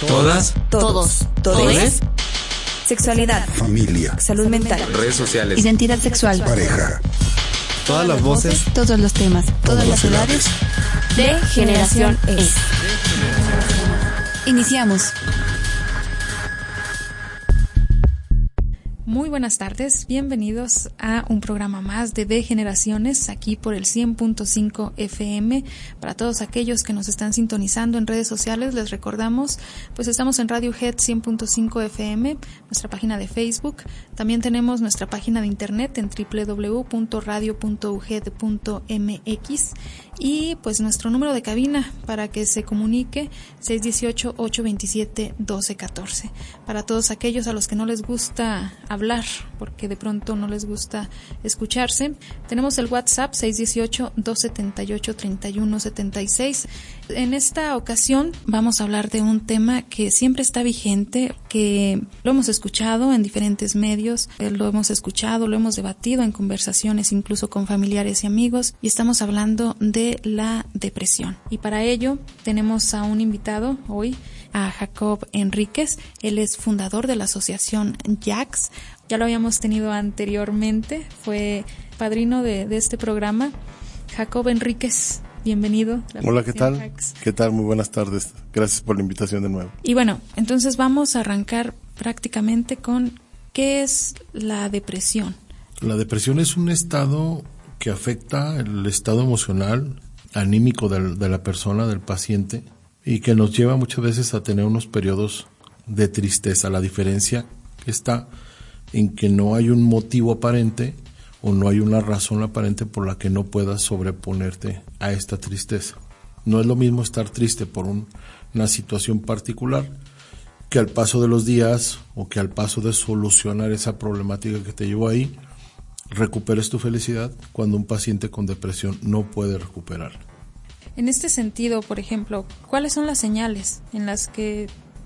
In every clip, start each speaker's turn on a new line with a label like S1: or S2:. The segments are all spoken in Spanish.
S1: Todas.
S2: Todos. Todes. Sexualidad.
S3: Familia.
S2: Salud mental.
S1: Redes sociales.
S2: Identidad sexual.
S3: Pareja.
S1: Todas las voces.
S2: Todos los temas. Todas las edades. De Generación Es. Iniciamos.
S4: Muy buenas tardes, bienvenidos a un programa más de Generaciones, aquí por el 100.5 FM. Para todos aquellos que nos están sintonizando en redes sociales, les recordamos, pues estamos en Radiohead 100.5 FM, nuestra página de Facebook. También tenemos nuestra página de internet en www.radio.uged.mx y pues nuestro número de cabina para que se comunique 618-827-1214. Para todos aquellos a los que no les gusta hablar, porque de pronto no les gusta escucharse, tenemos el WhatsApp 618-278-3176. En esta ocasión vamos a hablar de un tema que siempre está vigente, que lo hemos escuchado en diferentes medios, lo hemos escuchado, lo hemos debatido en conversaciones incluso con familiares y amigos, y estamos hablando de la depresión. Y para ello tenemos a un invitado hoy, a Jacob Enríquez. Él es fundador de la asociación JAX. Ya lo habíamos tenido anteriormente, fue padrino de este programa. Jacob Enríquez, bienvenido.
S5: Hola, ¿qué tal?
S4: JAX.
S5: ¿Qué tal? Muy buenas tardes. Gracias por la invitación de nuevo.
S4: Y bueno, entonces vamos a arrancar prácticamente con ¿qué es la depresión?
S5: La depresión es un estado que afecta el estado emocional, anímico de la persona, del paciente, y que nos lleva muchas veces a tener unos periodos de tristeza. La diferencia está en que no hay un motivo aparente o no hay una razón aparente por la que no puedas sobreponerte a esta tristeza. No es lo mismo estar triste por una situación particular que al paso de los días o que al paso de solucionar esa problemática que te llevó ahí, recuperes tu felicidad cuando un paciente con depresión no puede recuperar.
S4: En este sentido, por ejemplo, ¿cuáles son las señales en las que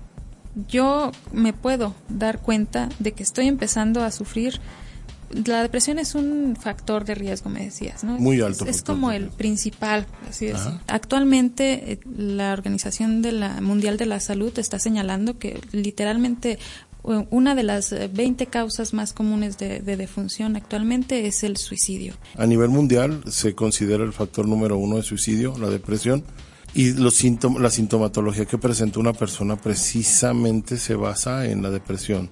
S4: yo me puedo dar cuenta de que estoy empezando a sufrir? La depresión es un factor de riesgo, me decías, ¿no?
S5: Muy alto.
S4: Es como el principal, así es.
S5: Ajá.
S4: Actualmente, la Organización Mundial de la Salud está señalando que literalmente una de las 20 causas más comunes de defunción actualmente es el suicidio.
S5: A nivel mundial se considera el factor número 1 de suicidio, la depresión, y la sintomatología que presenta una persona precisamente se basa en la depresión.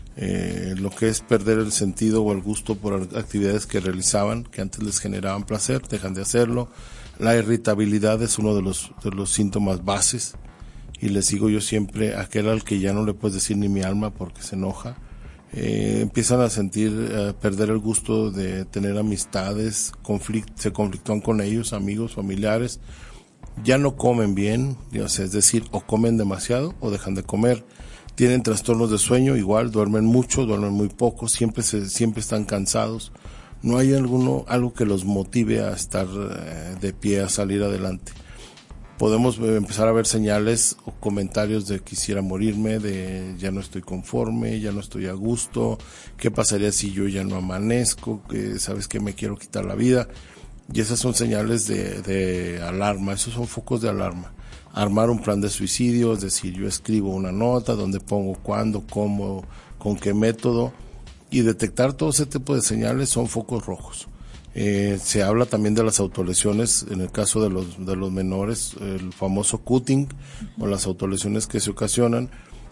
S5: Lo que es perder el sentido o el gusto por actividades que realizaban, que antes les generaban placer, dejan de hacerlo. La irritabilidad es uno de los síntomas bases. Y les digo yo siempre, aquel al que ya no le puedes decir ni mi alma porque se enoja, empiezan a perder el gusto de tener amistades, se conflictúan con ellos, amigos, familiares, ya no comen bien, es decir, o comen demasiado o dejan de comer, tienen trastornos de sueño, igual, duermen mucho, duermen muy poco, siempre están cansados, no hay algo que los motive a estar de pie, a salir adelante. Podemos empezar a ver señales o comentarios de quisiera morirme, de ya no estoy conforme, ya no estoy a gusto, qué pasaría si yo ya no amanezco, que sabes que me quiero quitar la vida. Y esas son señales de alarma, esos son focos de alarma. Armar un plan de suicidio, es decir, yo escribo una nota donde pongo cuándo, cómo, con qué método, y detectar todo ese tipo de señales son focos rojos. Se habla también de las autolesiones, en el caso de los menores, el famoso cutting o las autolesiones que se ocasionan,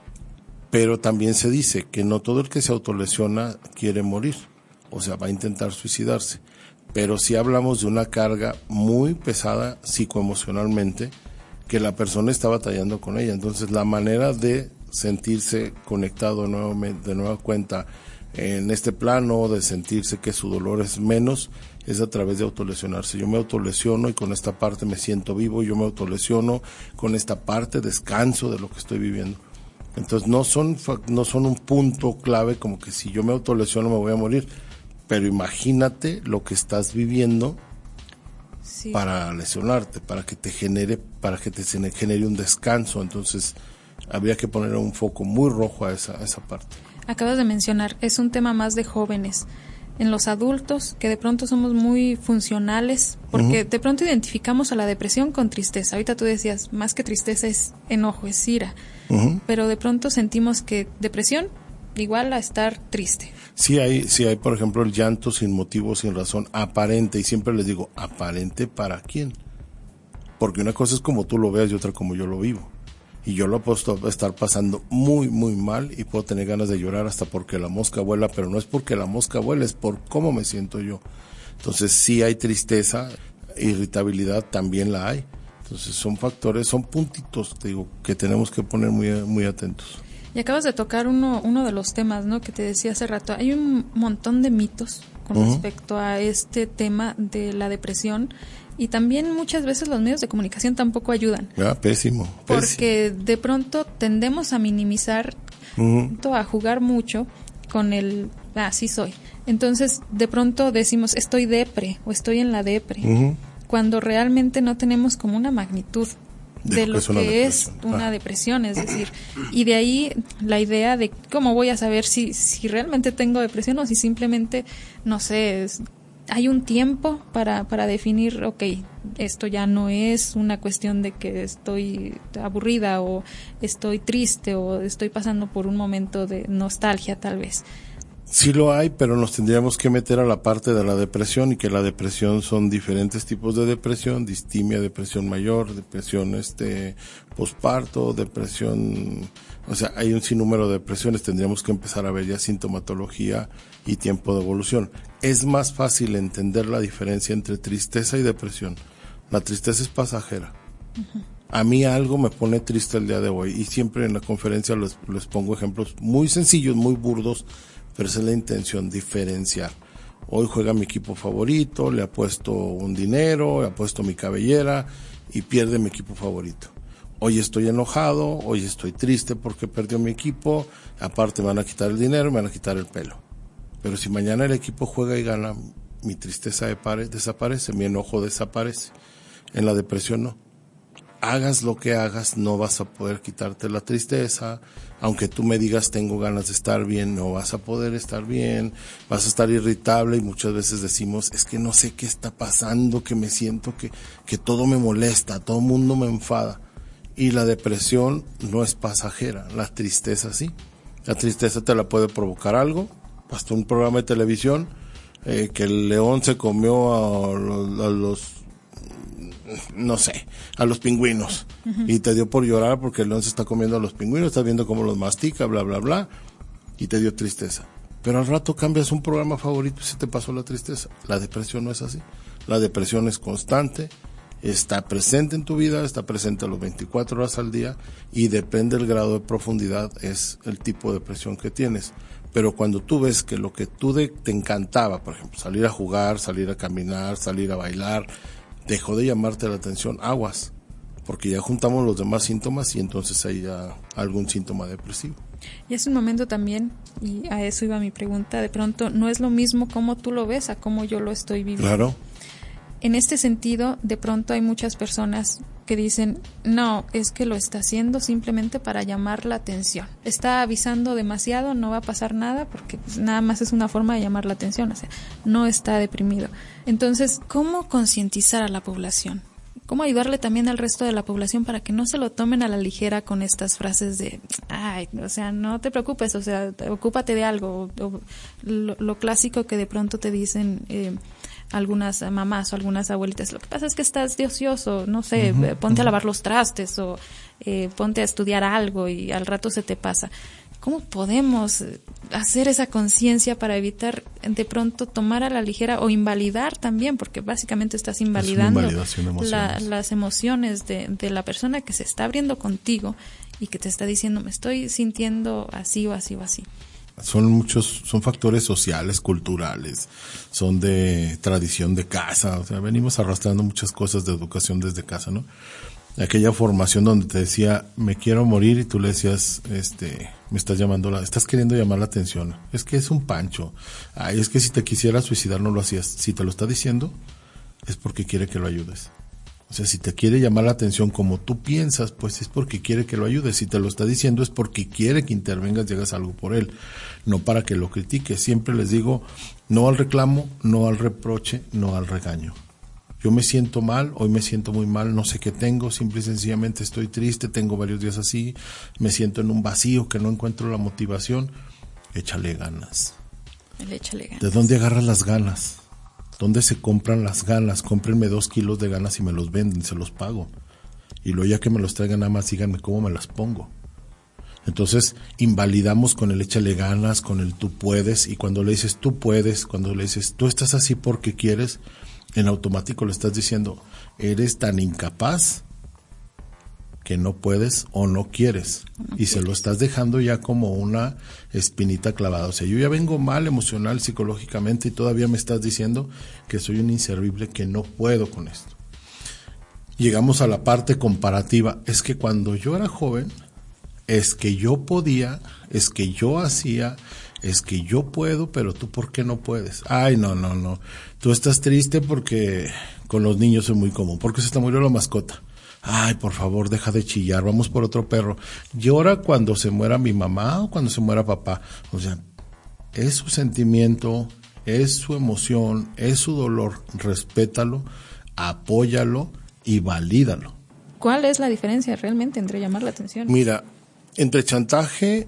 S5: pero también se dice que no todo el que se autolesiona quiere morir, o sea, va a intentar suicidarse, pero sí hablamos de una carga muy pesada psicoemocionalmente que la persona está batallando con ella. Entonces la manera de sentirse conectado de nueva cuenta en este plano, de sentirse que su dolor es menos, es a través de autolesionarse. Yo me autolesiono y con esta parte me siento vivo, yo me autolesiono, con esta parte descanso de lo que estoy viviendo. Entonces no son un punto clave como que si yo me autolesiono me voy a morir, pero imagínate lo que estás viviendo. Sí. Para lesionarte, para que te genere un descanso. Entonces habría que poner un foco muy rojo a esa parte.
S4: Acabas de mencionar, es un tema más de jóvenes. en los adultos, que de pronto somos muy funcionales, porque de pronto identificamos a la depresión con tristeza. Ahorita tú decías, más que tristeza es enojo, es ira, pero de pronto sentimos que depresión igual a estar triste.
S5: Sí hay, por ejemplo, el llanto sin motivo, sin razón, aparente, y siempre les digo, ¿aparente para quién? Porque una cosa es como tú lo veas y otra como yo lo vivo. Y yo lo puedo estar pasando muy, muy mal y puedo tener ganas de llorar hasta porque la mosca vuela, pero no es porque la mosca vuela, es por cómo me siento yo. Entonces sí hay tristeza, irritabilidad también la hay. Entonces son factores, son puntitos, te digo, que tenemos que poner muy, muy atentos.
S4: Y acabas de tocar uno de los temas, ¿no?, que te decía hace rato. Hay un montón de mitos con respecto a este tema de la depresión. Y también muchas veces los medios de comunicación tampoco ayudan.
S5: Pésimo.
S4: Porque de pronto tendemos a minimizar, a jugar mucho con el, sí soy. Entonces de pronto decimos, estoy depre o estoy en la depre, cuando realmente no tenemos como una magnitud de lo que es una depresión, es decir, y de ahí la idea de cómo voy a saber si realmente tengo depresión o si simplemente, no sé, hay un tiempo para definir, esto ya no es una cuestión de que estoy aburrida o estoy triste o estoy pasando por un momento de nostalgia tal vez.
S5: Sí lo hay, pero nos tendríamos que meter a la parte de la depresión, y que la depresión son diferentes tipos de depresión: distimia, depresión mayor, depresión posparto, depresión, o sea, hay un sinnúmero de depresiones. Tendríamos que empezar a ver ya sintomatología y tiempo de evolución. Es más fácil entender la diferencia entre tristeza y depresión. La tristeza es pasajera. A mí algo me pone triste el día de hoy, y siempre en la conferencia les pongo ejemplos muy sencillos, muy burdos, pero esa es la intención, diferenciar. Hoy juega mi equipo favorito, le apuesto un dinero, le apuesto mi cabellera y pierde mi equipo favorito. Hoy estoy enojado, hoy estoy triste porque perdió mi equipo, aparte me van a quitar el dinero, me van a quitar el pelo. Pero si mañana el equipo juega y gana, mi tristeza desaparece, mi enojo desaparece. En la depresión no. Hagas lo que hagas, no vas a poder quitarte la tristeza. Aunque tú me digas tengo ganas de estar bien, no vas a poder estar bien, vas a estar irritable, y muchas veces decimos, es que no sé qué está pasando, que me siento que todo me molesta, todo el mundo me enfada. Y la depresión no es pasajera, la tristeza sí. La tristeza te la puede provocar algo, hasta un programa de televisión, que el león se comió a los pingüinos, y te dio por llorar porque el león se está comiendo a los pingüinos, estás viendo cómo los mastica, bla, bla, bla, y te dio tristeza. Pero al rato cambias un programa favorito y se te pasó la tristeza. La depresión no es así. La depresión es constante, está presente en tu vida, está presente a las 24 horas al día, y depende del grado de profundidad, es el tipo de depresión que tienes. Pero cuando tú ves que lo que te encantaba, por ejemplo, salir a jugar, salir a caminar, salir a bailar, dejó de llamarte la atención, aguas, porque ya juntamos los demás síntomas y entonces hay ya algún síntoma depresivo.
S4: Y es un momento también, y a eso iba mi pregunta, de pronto no es lo mismo cómo tú lo ves a cómo yo lo estoy viviendo.
S5: Claro.
S4: En este sentido, de pronto hay muchas personas que dicen, no, es que lo está haciendo simplemente para llamar la atención. Está avisando demasiado, no va a pasar nada porque pues, nada más es una forma de llamar la atención, o sea, no está deprimido. Entonces, ¿cómo concientizar a la población? ¿Cómo ayudarle también al resto de la población para que no se lo tomen a la ligera con estas frases de, o sea, no te preocupes, o sea, ocúpate de algo, o lo clásico que de pronto te dicen algunas mamás o algunas abuelitas, lo que pasa es que estás de ocioso, no sé, ponte a lavar los trastes o ponte a estudiar algo y al rato se te pasa. ¿Cómo podemos hacer esa conciencia para evitar de pronto tomar a la ligera o invalidar también? Porque básicamente estás invalidando las emociones de la persona que se está abriendo contigo y que te está diciendo, me estoy sintiendo así o así o así.
S5: Son factores sociales, culturales, son de tradición de casa, o sea, venimos arrastrando muchas cosas de educación desde casa, ¿no? Aquella formación donde te decía, me quiero morir, y tú le decías, me estás queriendo llamar la atención, es que es un pancho, es que si te quisiera suicidar no lo hacías, si te lo está diciendo, es porque quiere que lo ayudes. O sea, si te quiere llamar la atención como tú piensas, pues es porque quiere que lo ayudes. Si te lo está diciendo es porque quiere que intervengas y hagas algo por él, no para que lo critiques. Siempre les digo, no al reclamo, no al reproche, no al regaño. Yo me siento mal, hoy me siento muy mal, no sé qué tengo, simple y sencillamente estoy triste, tengo varios días así, me siento en un vacío que no encuentro la motivación. Échale ganas.
S4: Échale ganas.
S5: ¿De dónde agarras las ganas? ¿Dónde se compran las ganas? Cómprenme 2 kilos de ganas y me los venden, se los pago. Y luego ya que me los traigan nada más, díganme cómo me las pongo. Entonces, invalidamos con el échale ganas, con el tú puedes, y cuando le dices tú puedes, cuando le dices tú estás así porque quieres, en automático le estás diciendo, eres tan incapaz que no puedes o no quieres, y se lo estás dejando ya como una espinita clavada. O sea, yo ya vengo mal emocional, psicológicamente, y todavía me estás diciendo que soy un inservible, que no puedo con esto. Llegamos a la parte comparativa. Es que cuando yo era joven, es que yo podía, es que yo hacía, es que yo puedo, pero tú ¿por qué no puedes? Ay, no. Tú estás triste porque con los niños es muy común, porque se te murió la mascota. Ay, por favor, deja de chillar, vamos por otro perro. Llora cuando se muera mi mamá o cuando se muera papá. O sea, es su sentimiento, es su emoción, es su dolor. Respétalo, apóyalo y valídalo.
S4: ¿Cuál es la diferencia realmente entre llamar la atención?
S5: Mira, entre chantaje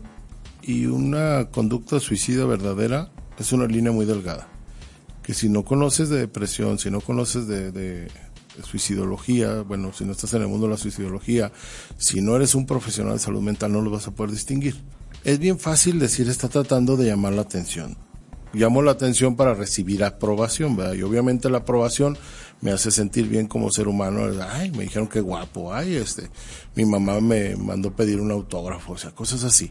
S5: y una conducta suicida verdadera es una línea muy delgada. Que si no conoces de depresión, si no conoces de suicidología, bueno, si no estás en el mundo de la suicidología, si no eres un profesional de salud mental, no lo vas a poder distinguir. Es bien fácil decir, está tratando de llamar la atención. Llamo la atención para recibir aprobación, ¿verdad? Y obviamente la aprobación me hace sentir bien como ser humano. Ay, me dijeron que guapo, ay, mi mamá me mandó pedir un autógrafo, o sea, cosas así.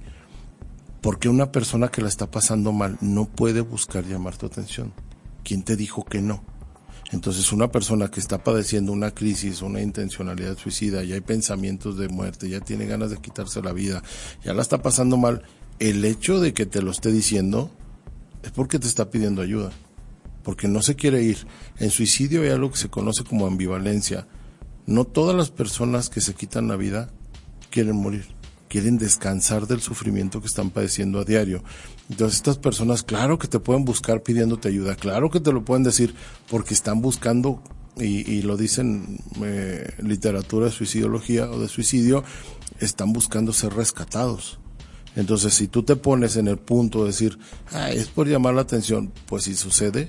S5: Porque una persona que la está pasando mal no puede buscar llamar tu atención. ¿Quién te dijo que no? Entonces, una persona que está padeciendo una crisis, una intencionalidad suicida, ya hay pensamientos de muerte, ya tiene ganas de quitarse la vida, ya la está pasando mal, el hecho de que te lo esté diciendo es porque te está pidiendo ayuda, porque no se quiere ir. En suicidio hay algo que se conoce como ambivalencia. No todas las personas que se quitan la vida quieren morir, quieren descansar del sufrimiento que están padeciendo a diario. Entonces estas personas, claro que te pueden buscar pidiéndote ayuda, claro que te lo pueden decir, porque están buscando, y lo dicen literatura de suicidología o de suicidio, están buscando ser rescatados. Entonces si tú te pones en el punto de decir, es por llamar la atención, pues si sucede,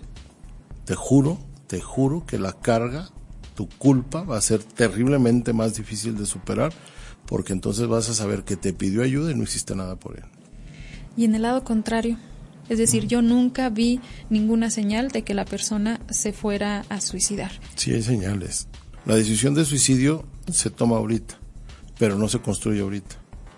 S5: te juro que la carga, tu culpa va a ser terriblemente más difícil de superar, porque entonces vas a saber que te pidió ayuda y no hiciste nada por él.
S4: Y en el lado contrario, es decir, yo nunca vi ninguna señal de que la persona se fuera a suicidar.
S5: Sí, hay señales. La decisión de suicidio se toma ahorita, pero no se construye ahorita.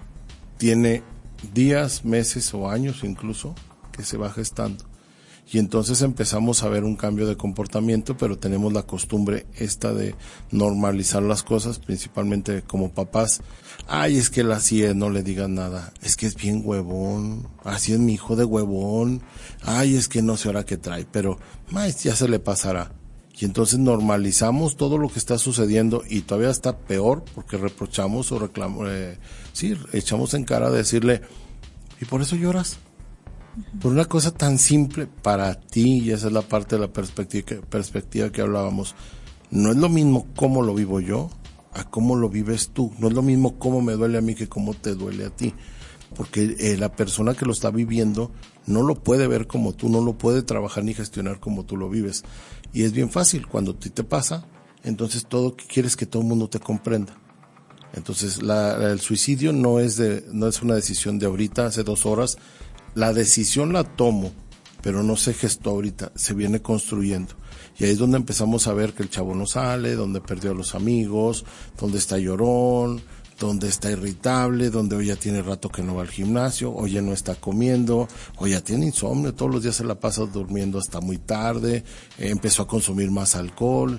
S5: Tiene días, meses o años incluso que se va gestando. Y entonces empezamos a ver un cambio de comportamiento, pero tenemos la costumbre esta de normalizar las cosas, principalmente como papás. Ay, es que él así es, no le digas nada. Es que es bien huevón, así es mi hijo de huevón. Ay, es que no sé ahora qué trae, pero ya se le pasará. Y entonces normalizamos todo lo que está sucediendo y todavía está peor porque reprochamos o reclamamos, echamos en cara de decirle, ¿y por eso lloras? Por una cosa tan simple para ti, y esa es la parte de la perspectiva que hablábamos. No es lo mismo cómo lo vivo yo a cómo lo vives tú. No es lo mismo cómo me duele a mí que cómo te duele a ti. Porque la persona que lo está viviendo no lo puede ver como tú, no lo puede trabajar ni gestionar como tú lo vives. Y es bien fácil, cuando a ti te pasa, entonces todo quieres que todo el mundo te comprenda. Entonces el suicidio no es una decisión de ahorita, hace 2 horas. La decisión la tomo, pero no se gestó ahorita, se viene construyendo. Y ahí es donde empezamos a ver que el chavo no sale, donde perdió a los amigos, donde está llorón, donde está irritable, donde hoy ya tiene rato que no va al gimnasio, hoy ya no está comiendo, hoy ya tiene insomnio, todos los días se la pasa durmiendo hasta muy tarde, empezó a consumir más alcohol.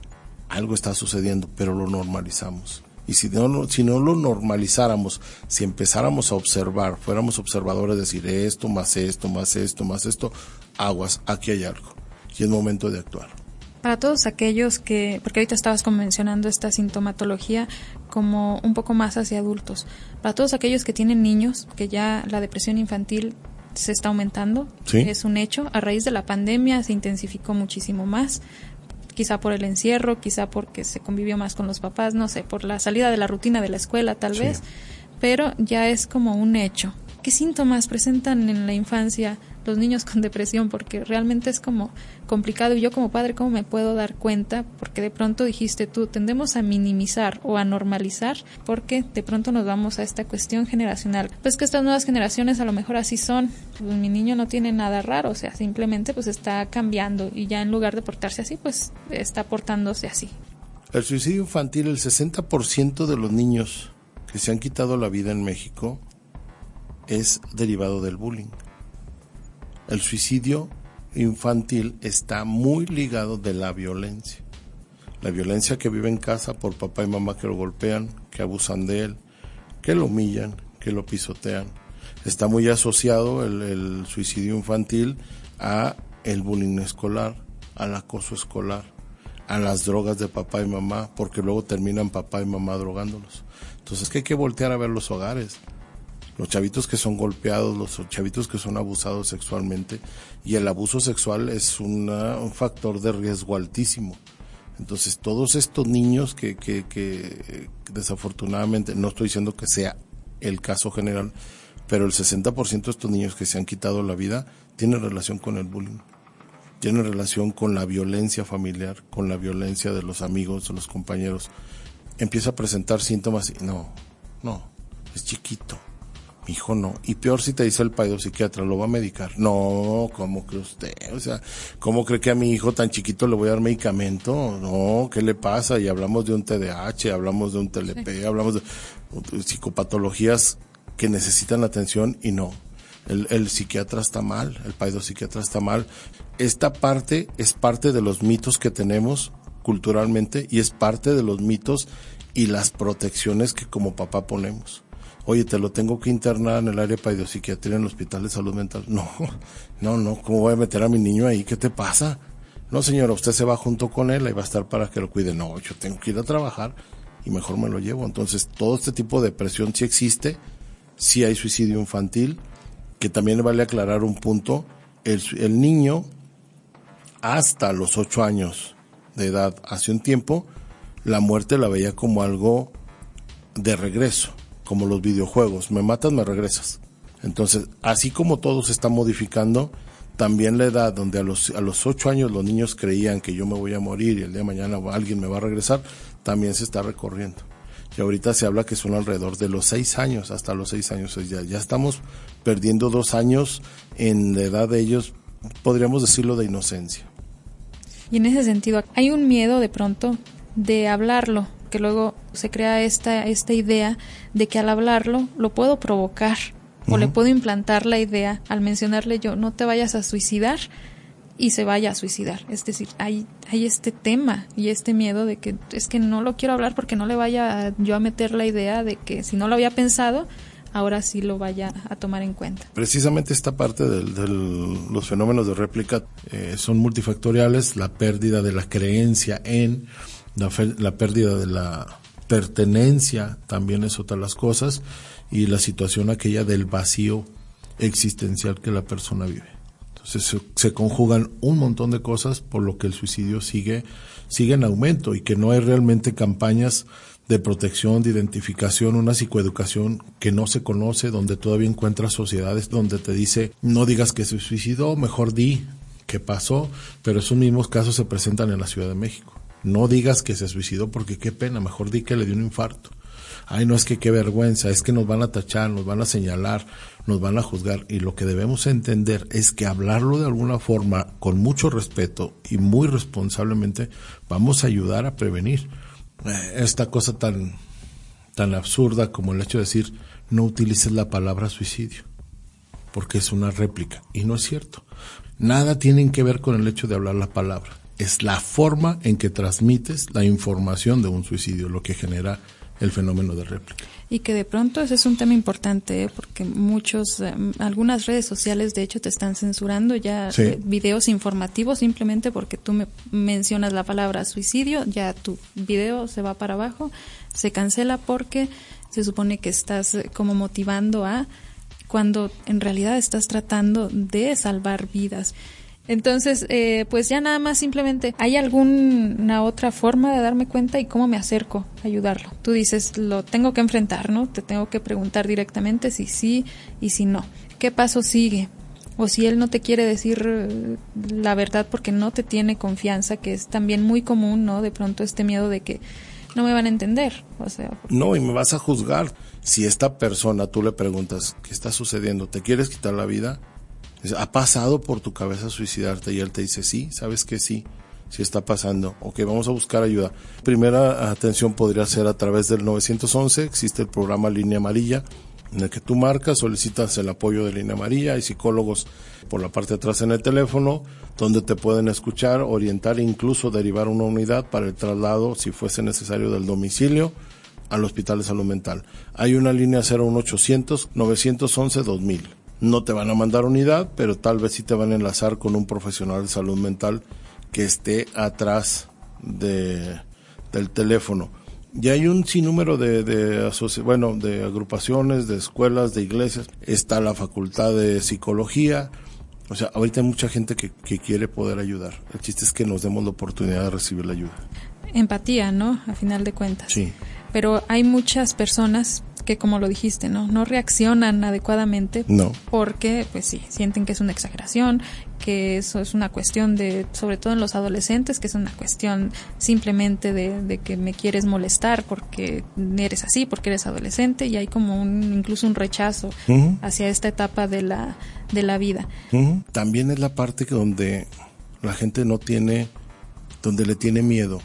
S5: Algo está sucediendo, pero lo normalizamos. Y si no lo normalizáramos, si empezáramos a observar, fuéramos observadores, decir esto, más esto, más esto, más esto, aguas, aquí hay algo. Y es momento de actuar.
S4: Para todos aquellos porque ahorita estabas mencionando esta sintomatología como un poco más hacia adultos, para todos aquellos que tienen niños, que ya la depresión infantil se está aumentando,
S5: ¿sí?
S4: Es un hecho, a raíz de la pandemia se intensificó muchísimo más, quizá por el encierro, quizá porque se convivió más con los papás, no sé, por la salida de la rutina de la escuela tal vez, pero ya es como un hecho. ¿Qué síntomas presentan en la infancia los niños con depresión? Porque realmente es como complicado, y yo como padre, ¿cómo me puedo dar cuenta? Porque de pronto dijiste tú, tendemos a minimizar o a normalizar, porque de pronto nos vamos a esta cuestión generacional. Pues que estas nuevas generaciones a lo mejor así son, pues mi niño no tiene nada raro, o sea, simplemente pues está cambiando, y ya en lugar de portarse así, pues está portándose así.
S5: El suicidio infantil, el 60% de los niños que se han quitado la vida en México es derivado del bullying. El suicidio infantil está muy ligado de la violencia. La violencia que vive en casa por papá y mamá que lo golpean, que abusan de él, que lo humillan, que lo pisotean. Está muy asociado el suicidio infantil a el bullying escolar, al acoso escolar, a las drogas de papá y mamá, porque luego terminan papá y mamá drogándolos. Entonces que hay que voltear a ver los hogares. Los chavitos que son golpeados, los chavitos que son abusados sexualmente, y el abuso sexual es un factor de riesgo altísimo. Entonces todos estos niños que desafortunadamente, no estoy diciendo que sea el caso general, pero el 60% de estos niños que se han quitado la vida tienen relación con el bullying, tienen relación con la violencia familiar, con la violencia de los amigos, de los compañeros. Empieza a presentar síntomas y no, es chiquito. Mi hijo no. Y peor si te dice el psiquiatra, ¿lo va a medicar? No, ¿cómo cree usted? O sea, ¿cómo cree que a mi hijo tan chiquito le voy a dar medicamento? No, ¿qué le pasa? Y hablamos de un TDAH, hablamos de un TLP, hablamos de psicopatologías que necesitan atención, y no. El psiquiatra está mal, el psiquiatra está mal. Esta parte es parte de los mitos que tenemos culturalmente, y es parte de los mitos y las protecciones que como papá ponemos. Oye, te lo tengo que internar en el área de psiquiatría en el Hospital de Salud Mental. No, ¿cómo voy a meter a mi niño ahí? ¿Qué te pasa? No, señora, usted se va junto con él, ahí va a estar para que lo cuide. No, yo tengo que ir a trabajar y mejor me lo llevo. Entonces, todo este tipo de depresión sí existe, sí hay suicidio infantil, que también vale aclarar un punto. El niño, hasta los 8 años de edad, hace un tiempo, la muerte la veía como algo de regreso, como los videojuegos, me matas, me regresas. Entonces, así como todo se está modificando, también la edad donde a los 8 años los niños creían que yo me voy a morir y el día de mañana alguien me va a regresar, también se está recorriendo. Y ahorita se habla que son alrededor de los 6 años, hasta los 6 años. Ya estamos perdiendo 2 años en la edad de ellos, podríamos decirlo, de inocencia.
S4: Y en ese sentido, hay un miedo de pronto de hablarlo, que luego se crea esta idea de que al hablarlo lo puedo provocar, o le puedo implantar la idea al mencionarle yo, no te vayas a suicidar, y se vaya a suicidar. Es decir, hay este tema y este miedo de que es que no lo quiero hablar porque no le vaya yo a meter la idea de que si no lo había pensado, ahora sí lo vaya a tomar en cuenta.
S5: Precisamente esta parte de los fenómenos de réplica son multifactoriales, la pérdida de la creencia en, la pérdida de la pertenencia también es otra de las cosas, y la situación aquella del vacío existencial que la persona vive. Entonces se conjugan un montón de cosas, por lo que el suicidio sigue en aumento, y que no hay realmente campañas de protección, de identificación, una psicoeducación que no se conoce, donde todavía encuentras sociedades donde te dice, no digas que se suicidó, mejor di qué pasó, pero esos mismos casos se presentan en la Ciudad de México. No digas que se suicidó porque qué pena, mejor di que le dio un infarto. Ay, no, es que qué vergüenza, es que nos van a tachar, nos van a señalar, nos van a juzgar, y lo que debemos entender es que hablarlo de alguna forma, con mucho respeto y muy responsablemente, vamos a ayudar a prevenir esta cosa tan absurda como el hecho de decir, no utilices la palabra suicidio, porque es una réplica, y no es cierto. Nada tiene que ver con el hecho de hablar la palabra, es la forma en que transmites la información de un suicidio lo que genera el fenómeno de réplica.
S4: Y que de pronto ese es un tema importante, porque algunas redes sociales de hecho te están censurando ya videos informativos simplemente porque tú me mencionas la palabra suicidio, ya tu video se va para abajo, se cancela porque se supone que estás como motivando cuando en realidad estás tratando de salvar vidas. Entonces, pues ya nada más simplemente, ¿hay alguna otra forma de darme cuenta y cómo me acerco a ayudarlo? Tú dices, lo tengo que enfrentar, ¿no? Te tengo que preguntar directamente si sí y si no. ¿Qué paso sigue? O si él no te quiere decir la verdad porque no te tiene confianza, que es también muy común, ¿no? De pronto este miedo de que no me van a entender. O sea,
S5: no, y me vas a juzgar. Si esta persona, tú le preguntas, ¿qué está sucediendo? ¿Te quieres quitar la vida? ¿Ha pasado por tu cabeza suicidarte? Y él te dice, sí, ¿sabes que sí? Sí está pasando. Ok, vamos a buscar ayuda. Primera atención podría ser a través del 911. Existe el programa Línea Amarilla, en el que tú marcas, solicitas el apoyo de Línea Amarilla. Hay psicólogos por la parte de atrás en el teléfono, donde te pueden escuchar, orientar e incluso derivar una unidad para el traslado, si fuese necesario, del domicilio al Hospital de Salud Mental. Hay una línea 01800 911 2000. No te van a mandar unidad, pero tal vez sí te van a enlazar con un profesional de salud mental que esté atrás del teléfono. Y hay un sinnúmero de agrupaciones, de escuelas, de iglesias. Está la Facultad de Psicología. O sea, ahorita hay mucha gente que quiere poder ayudar. El chiste es que nos demos la oportunidad de recibir la ayuda.
S4: Empatía, ¿no? A final de cuentas.
S5: Sí.
S4: Pero hay muchas personas que, como lo dijiste, no reaccionan adecuadamente.
S5: No.
S4: Porque, pues sí, sienten que es una exageración, que eso es una cuestión sobre todo en los adolescentes, que es una cuestión simplemente de que me quieres molestar porque eres así, porque eres adolescente, y hay como incluso un rechazo hacia esta etapa de la vida.
S5: También es la parte que donde la gente donde le tiene miedo.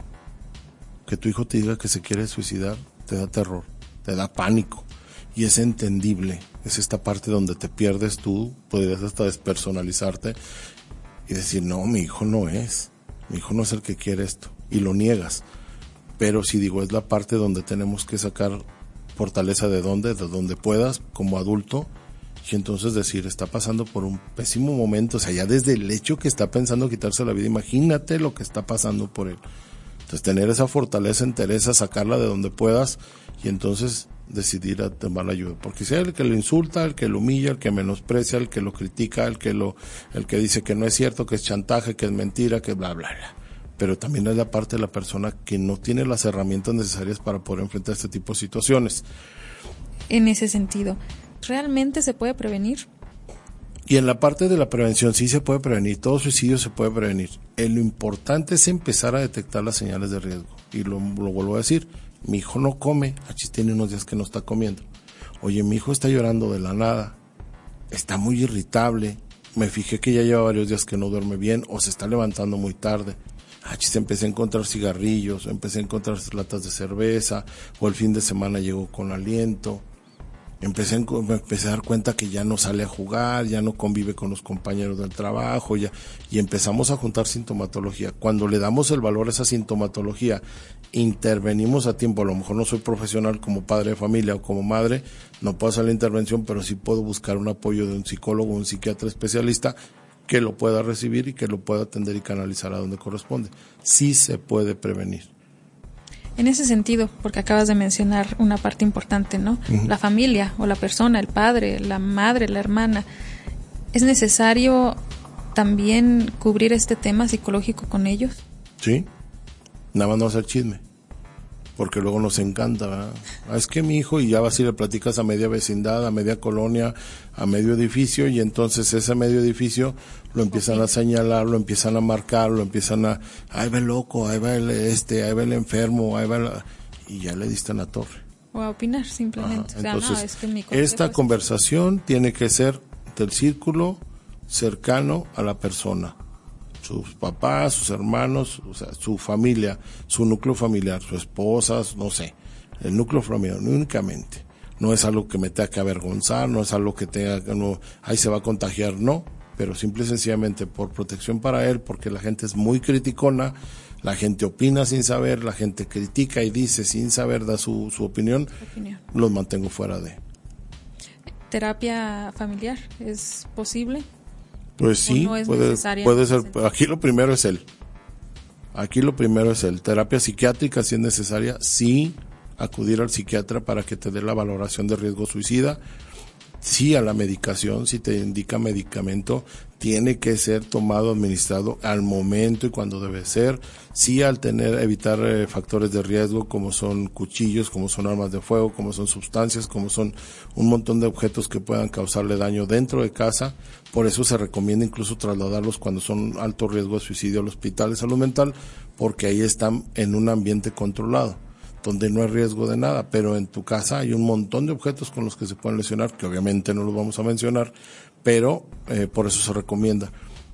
S5: Que tu hijo te diga que se quiere suicidar, te da terror, te da pánico, y es entendible. Es esta parte donde te pierdes tú, podrías hasta despersonalizarte y decir, no, mi hijo no es el que quiere esto, y lo niegas. Pero si digo, es la parte donde tenemos que sacar fortaleza de donde puedas como adulto, y entonces decir, está pasando por un pésimo momento. O sea, ya desde el hecho que está pensando quitarse la vida, imagínate lo que está pasando por él. Entonces, tener esa fortaleza, entereza, sacarla de donde puedas, y entonces decidir a tomar la ayuda. Porque si hay el que lo insulta, el que lo humilla, el que menosprecia, el que lo critica, el que dice que no es cierto, que es chantaje, que es mentira, que bla, bla, bla. Pero también es la parte de la persona que no tiene las herramientas necesarias para poder enfrentar este tipo de situaciones.
S4: En ese sentido, ¿realmente se puede prevenir?
S5: Y en la parte de la prevención sí se puede prevenir, todo suicidio se puede prevenir. Lo importante es empezar a detectar las señales de riesgo. Y lo vuelvo a decir, mi hijo no come, tiene unos días que no está comiendo. Oye, mi hijo está llorando de la nada, está muy irritable, me fijé que ya lleva varios días que no duerme bien o se está levantando muy tarde. Empecé a encontrar cigarrillos, empecé a encontrar latas de cerveza, o el fin de semana llegó con aliento. Me empecé a dar cuenta que ya no sale a jugar, ya no convive con los compañeros del trabajo, y empezamos a juntar sintomatología. Cuando le damos el valor a esa sintomatología, intervenimos a tiempo. A lo mejor no soy profesional como padre de familia o como madre, no puedo hacer la intervención, pero sí puedo buscar un apoyo de un psicólogo, un psiquiatra especialista que lo pueda recibir y que lo pueda atender y canalizar a donde corresponde. Sí se puede prevenir.
S4: En ese sentido, porque acabas de mencionar una parte importante, ¿no? La familia o la persona, el padre, la madre, la hermana. ¿Es necesario también cubrir este tema psicológico con ellos?
S5: Sí, nada más no hacer chisme, porque luego nos encanta, ¿verdad? Es que mi hijo, y ya vas y le platicas a media vecindad, a media colonia, a medio edificio, y entonces ese medio edificio lo empiezan a señalar, lo empiezan a marcar, lo empiezan ahí va el loco, ahí va ahí va el enfermo, y ya le diste en la torre.
S4: O a opinar simplemente.
S5: Ajá. Entonces, esta conversación tiene que ser del círculo cercano a la persona. Sus papás, sus hermanos, o sea, su familia, su núcleo familiar, su esposa, no sé, el núcleo familiar únicamente. No es algo que me tenga que avergonzar, no es algo que ahí se va a contagiar, no, pero simple y sencillamente por protección para él, porque la gente es muy criticona, La gente opina sin saber, la gente critica y dice sin saber, da su opinión. Los mantengo fuera de.
S4: ¿Terapia familiar es posible?
S5: Pues sí,
S4: no es
S5: puede ser. Aquí lo primero es él. Terapia psiquiátrica, si es necesaria, sí acudir al psiquiatra para que te dé la valoración de riesgo suicida. Sí a la medicación, si te indica medicamento, tiene que ser tomado, administrado al momento y cuando debe ser. Sí al evitar factores de riesgo como son cuchillos, como son armas de fuego, como son sustancias, como son un montón de objetos que puedan causarle daño dentro de casa. Por eso se recomienda incluso trasladarlos cuando son alto riesgo de suicidio al hospital de salud mental, porque ahí están en un ambiente controlado, donde no hay riesgo de nada, pero en tu casa hay un montón de objetos con los que se pueden lesionar, que obviamente no los vamos a mencionar, pero por eso se recomienda.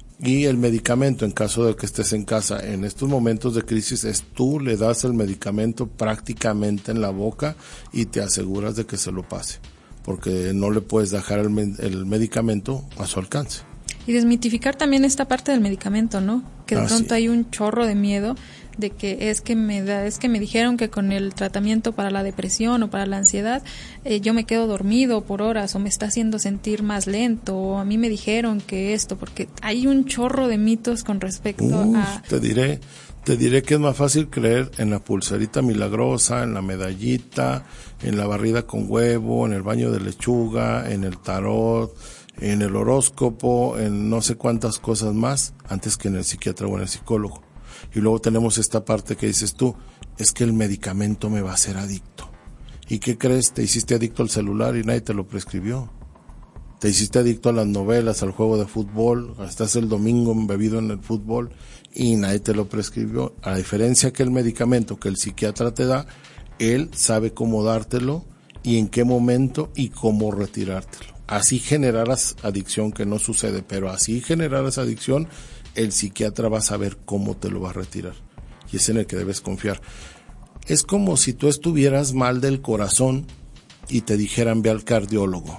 S5: Y el medicamento, en caso de que estés en casa en estos momentos de crisis, es tú le das el medicamento prácticamente en la boca y te aseguras de que se lo pase, porque no le puedes dejar el medicamento a su alcance.
S4: Y desmitificar también esta parte del medicamento, ¿no? Que de pronto hay un chorro de miedo de que es que me dijeron que con el tratamiento para la depresión o para la ansiedad yo me quedo dormido por horas o me está haciendo sentir más lento, o a mí me dijeron que esto, porque hay un chorro de mitos con respecto a...
S5: Te diré que es más fácil creer en la pulserita milagrosa, en la medallita, en la barrida con huevo, en el baño de lechuga, en el tarot, en el horóscopo, en no sé cuántas cosas más, antes que en el psiquiatra o en el psicólogo. Y luego tenemos esta parte que dices tú, es que el medicamento me va a hacer adicto. ¿Y qué crees? Te hiciste adicto al celular y nadie te lo prescribió. Te hiciste adicto a las novelas, al juego de fútbol, estás el domingo embebido en el fútbol y nadie te lo prescribió. A diferencia que el medicamento que el psiquiatra te da, él sabe cómo dártelo y en qué momento y cómo retirártelo. Así generarás adicción, que no sucede, pero así generarás adicción, el psiquiatra va a saber cómo te lo va a retirar. Y es en el que debes confiar. Es como si tú estuvieras mal del corazón y te dijeran ve al cardiólogo.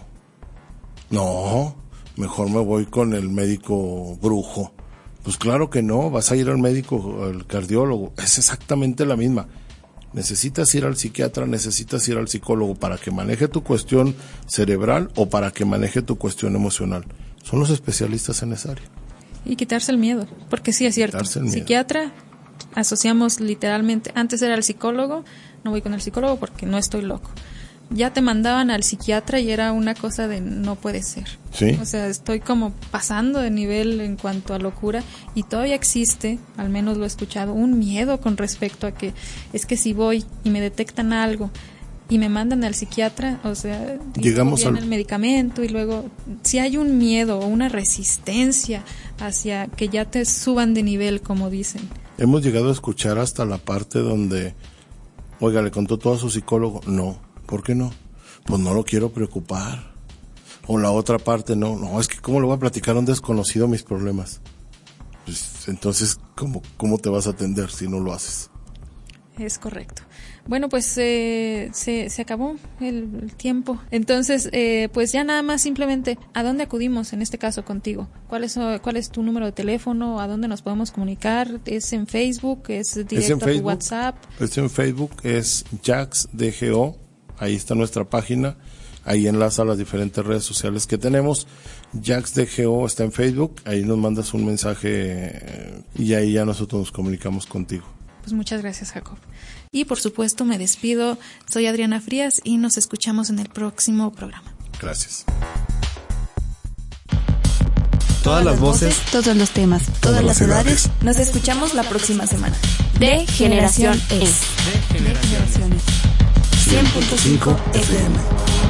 S5: No, mejor me voy con el médico brujo. Pues claro que no, vas a ir al médico, al cardiólogo. Es exactamente la misma. Necesitas ir al psiquiatra, necesitas ir al psicólogo para que maneje tu cuestión cerebral o para que maneje tu cuestión emocional. Son los especialistas en esa área.
S4: Y quitarse el miedo, porque sí es cierto. Psiquiatra, asociamos literalmente, antes era el psicólogo, no voy con el psicólogo porque no estoy loco. Ya te mandaban al psiquiatra y era una cosa de no puede ser.
S5: ¿Sí?
S4: O sea, estoy como pasando de nivel en cuanto a locura y todavía existe, al menos lo he escuchado, un miedo con respecto a que es que si voy y me detectan algo y me mandan al psiquiatra, o sea,
S5: llegamos
S4: al el medicamento y luego si hay un miedo o una resistencia hacia que ya te suban de nivel, como dicen.
S5: Hemos llegado a escuchar hasta la parte donde, oiga, le contó todo a su psicólogo. No, ¿por qué no? Pues no lo quiero preocupar. O la otra parte, no, es que ¿cómo le voy a platicar a un desconocido mis problemas? Pues entonces, ¿cómo te vas a atender si no lo haces?
S4: Es correcto. Bueno, pues se acabó el tiempo. Entonces, pues ya nada más simplemente, ¿a dónde acudimos en este caso contigo? ¿Cuál es tu número de teléfono? ¿A dónde nos podemos comunicar? ¿Es en Facebook? ¿Es directo a tu WhatsApp?
S5: Es en Facebook, es Jax DGO. Ahí está nuestra página. Ahí enlaza las diferentes redes sociales que tenemos. Jax DGO está en Facebook. Ahí nos mandas un mensaje y ahí ya nosotros nos comunicamos contigo.
S4: Pues muchas gracias, Jacob. Y por supuesto me despido. Soy Adriana Frías y nos escuchamos en el próximo programa.
S5: Gracias.
S1: Todas las voces,
S2: todos los temas, todas las edades. Nos escuchamos la próxima semana. De Generación Es.
S1: de Generaciones.
S2: 100.5 FM.